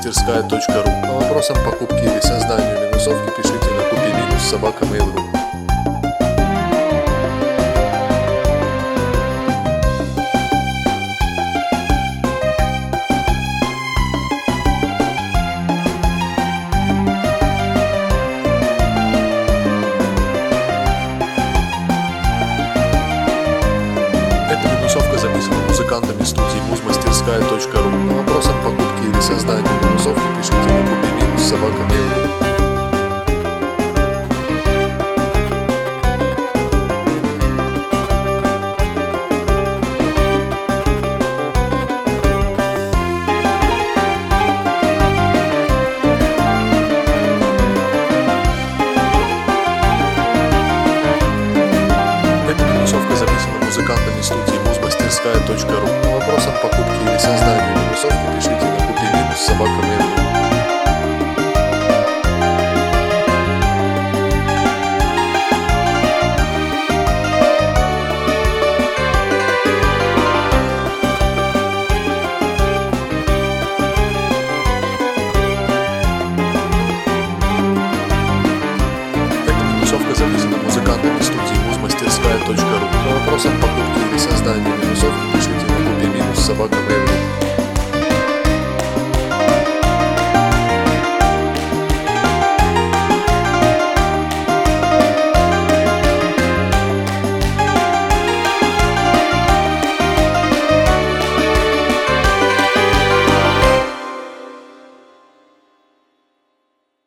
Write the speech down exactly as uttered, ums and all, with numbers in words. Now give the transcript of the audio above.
музмастерская точка ру. По вопросам покупки или созданию минусовки пишите на купи минус собака mail точка ру. Минусовка записана музыкантами студии музмастерская точка ру. По вопросам покупки или создания минусовки пишите на купи минус собака mail точка ру. Минусовка записана музыкантами студии музмастерская точка ру. По вопросам покупки или создания минусовки пишите на купи минус собака mail точка ру. Минусовка записана музыкантами студии музмастерская точка ру. По вопросам покупки или создания минусовки пишите на купи минус собака mail точка ру.